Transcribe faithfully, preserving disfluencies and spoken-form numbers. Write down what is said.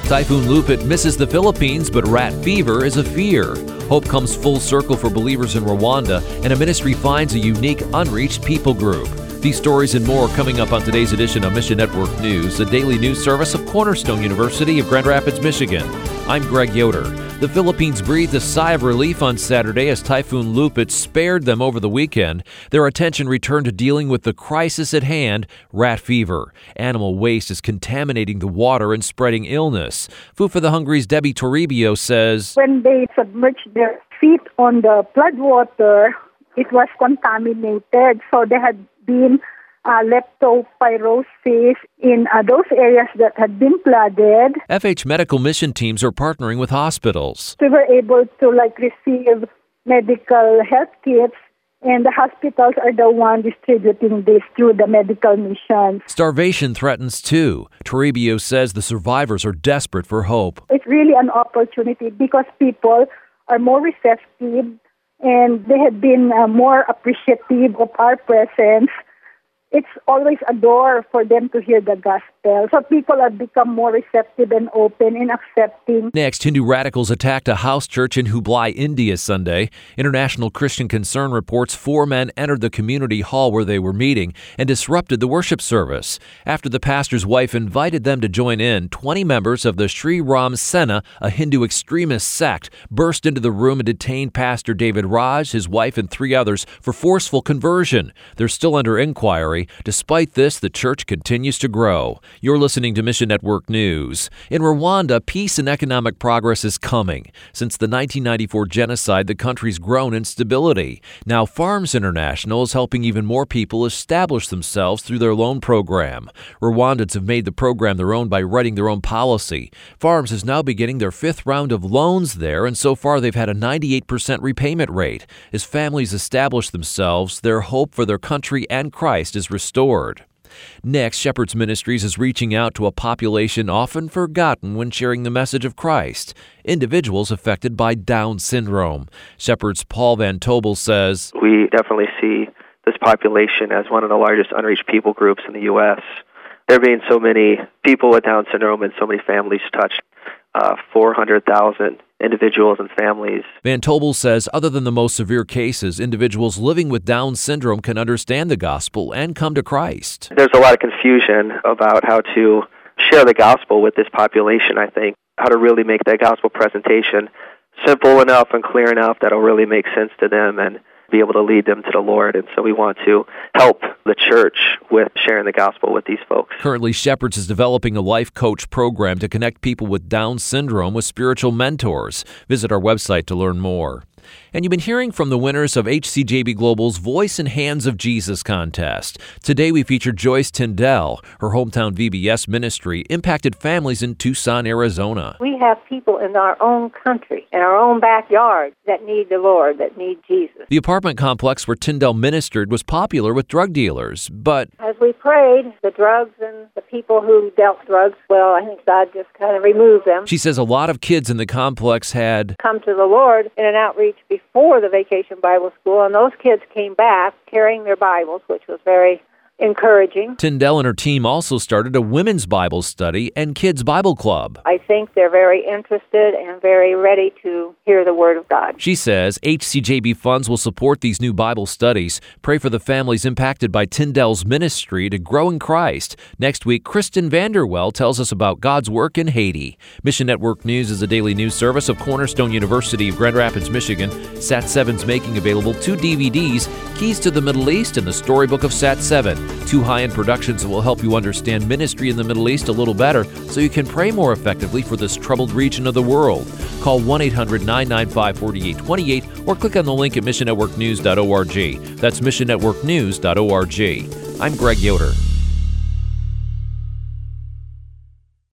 Typhoon Lupit misses the Philippines, but rat fever is a fear. Hope comes full circle for believers in Rwanda, and a ministry finds a unique, unreached people group. These stories and more coming up on today's edition of Mission Network News, the daily news service of Cornerstone University of Grand Rapids, Michigan. I'm Greg Yoder. The Philippines breathed a sigh of relief on Saturday as Typhoon Lupit spared them over the weekend. Their attention returned to dealing with the crisis at hand, rat fever. Animal waste is contaminating the water and spreading illness. Food for the Hungry's Debbie Toribio says, when they submerged their feet on the floodwater, it was contaminated, so they had been uh, leptospirosis in uh, those areas that had been flooded. F H medical mission teams are partnering with hospitals. We were able to like receive medical health kits, and the hospitals are the ones distributing this through the medical missions. Starvation threatens too. Toribio says the survivors are desperate for hope. It's really an opportunity because people are more receptive and they have been uh, more appreciative of our presence. It's always a door for them to hear the gospel. So people have become more receptive and open and accepting. Next, Hindu radicals attacked a house church in Hubli, India Sunday. International Christian Concern reports four men entered the community hall where they were meeting and disrupted the worship service. After the pastor's wife invited them to join in, twenty members of the Sri Ram Sena, a Hindu extremist sect, burst into the room and detained Pastor David Raj, his wife, and three others for forceful conversion. They're still under inquiry. Despite this, the church continues to grow. You're listening to Mission Network News. In Rwanda, peace and economic progress is coming. Since the nineteen ninety-four genocide, the country's grown in stability. Now, Farms International is helping even more people establish themselves through their loan program. Rwandans have made the program their own by writing their own policy. Farms is now beginning their fifth round of loans there, and so far they've had a ninety-eight percent repayment rate. As families establish themselves, their hope for their country and Christ is restored. Next, Shepherd's Ministries is reaching out to a population often forgotten when sharing the message of Christ, individuals affected by Down syndrome. Shepherd's Paul Van Tobel says, we definitely see this population as one of the largest unreached people groups in the U S There being so many people with Down syndrome and so many families touched, uh, four hundred thousand individuals and families. Van Tobel says other than the most severe cases, individuals living with Down syndrome can understand the gospel and come to Christ. There's a lot of confusion about how to share the gospel with this population, I think, how to really make that gospel presentation simple enough and clear enough that it'll really make sense to them and be able to lead them to the Lord. And so we want to help the church with sharing the gospel with these folks. Currently, Shepherd's is developing a life coach program to connect people with Down syndrome with spiritual mentors. Visit our website to learn more. And you've been hearing from the winners of H C J B Global's Voice in Hands of Jesus contest. Today we featured Joyce Tyndall. Her hometown V B S ministry impacted families in Tucson, Arizona. We have people in our own country, in our own backyard, that need the Lord, that need Jesus. The apartment complex where Tyndall ministered was popular with drug dealers, but as we prayed, the drugs and the people who dealt drugs, well, I think God just kind of removed them. She says a lot of kids in the complex had come to the Lord in an outreach before the Vacation Bible School, and those kids came back carrying their Bibles, which was very encouraging. Tyndall and her team also started a women's Bible study and kids' Bible club. I think they're very interested and very ready to hear the Word of God. She says H C J B funds will support these new Bible studies. Pray for the families impacted by Tyndall's ministry to grow in Christ. Next week, Kristen Vanderwell tells us about God's work in Haiti. Mission Network News is a daily news service of Cornerstone University of Grand Rapids, Michigan. Sat seven's making available two D V Ds, Keys to the Middle East and the Storybook of Sat seven. Two high-end productions that will help you understand ministry in the Middle East a little better so you can pray more effectively for this troubled region of the world. Call one eight hundred nine nine five four eight two eight or click on the link at mission network news dot org. That's mission network news dot org. I'm Greg Yoder.